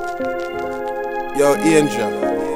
Yo, Angel.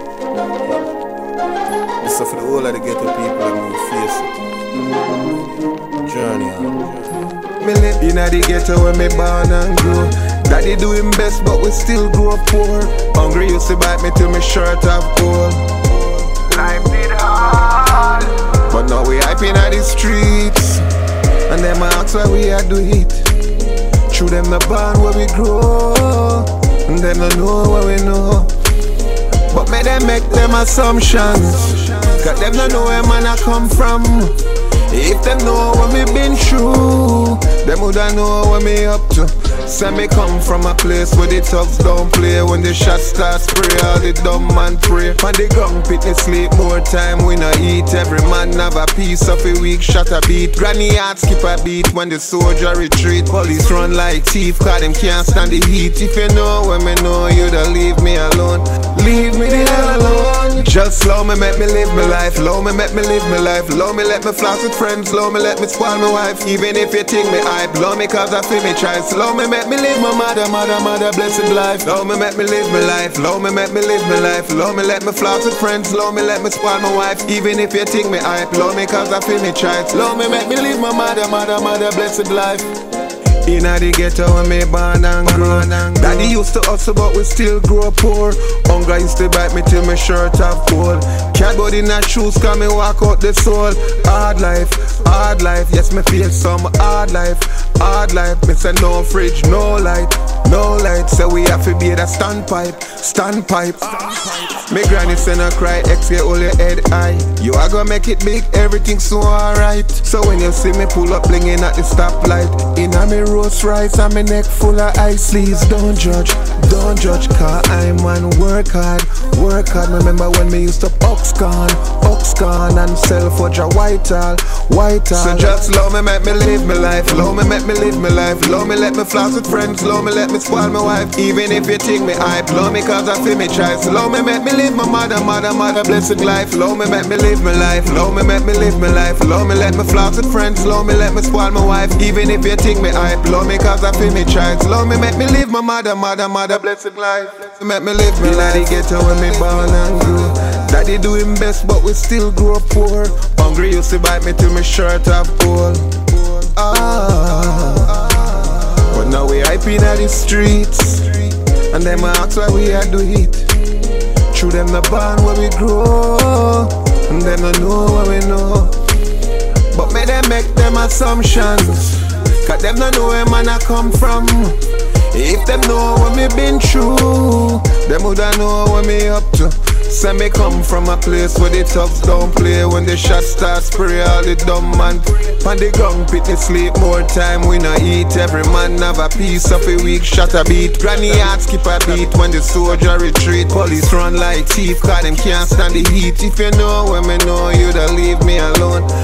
This is for the whole of the ghetto people and we face it. Journey on. Me live in the ghetto where me born and grow. Daddy do him best but we still grow poor. Hungry used to bite me till my shirt have hole. Life did hard, but now we hype in the streets. And them ask why we are do it. Through them the barn where we grow, and them don't know what we know. But may them make them assumptions, cause them don't know where man I come from. If them know what me been through, them woulda know what me up to. Say me come from a place where the thugs don't play. When the shots start spray, all the dumb man pray. On the ground pit me sleep more time we no eat. Every man have a piece of a week shot a beat. Granny heart skip a beat when the soldier retreat. Police run like thief cause them can't stand the heat. If you know when me know you don't leave me alone. Leave me the hell alone. Just slow me make me live my life. Low me make me live my life. Low me let me floss with friends. Low me let me spoil my wife. Even if you think me hype. Low me cause I feel me try. Slow me make me live my mother blessed life. Low me make me live my life. Low me make me live my life. Low me let me floss with friends. Low me let me spoil my wife. Even if you think me hype. Low me cause I feel me try. Low me make me live my mother blessed life. Inna the ghetto when me born and grow. Daddy used to hustle but we still grow poor. Hunger used to bite me till my shirt have hole. Cardboard in her shoes cause me walk out the soul. Hard life, yes me feel some hard life. Me say no fridge, no light. So we have to be the standpipe. Me granny say no cry, exhale hold your head high. You are gonna make it big, everything so alright. So when you see me pull up blinging at the stoplight, inna me roast rice and me neck full of ice sleeves. Don't judge, cause I man work hard. Remember when me used to Oxcon and sell for ja Whitehall. So just low me make me live my life. Low me make me live my life. Low me let me floss with friends. Low me let me spoil my wife. Even if you think me hype. Low me cause I feel me choice. Low me make me live my mother blessed life. Low me make me live my life. Low me make me live my life. Low me let me floss with friends. Low me let me spoil my wife. Even if you think me hype. Low me cause I feel me choice. Low me make me live my mother blessed life. Make me live my life. Daddy ghetto when me born and grow. Daddy do him best but we still grow poor. Hungry used to bite me till my shirt have hole. But now we hype in the streets, and them ask why we are do it. Through them the barn where we grow, and them don't know what we know. But may them make them assumptions, cause them don't know where man I come from. If them know what me been through, them woulda know what me up to. Say me come from a place where the thugs don't play. When the shots start spray, all the dumb man on the ground pit me sleep more time we no eat. Every man have a piece of a week shot a beat. Granny heart skip a beat when the soldier retreat. Police run like thief cause them can't stand the heat. If you know when me know you don't leave me alone.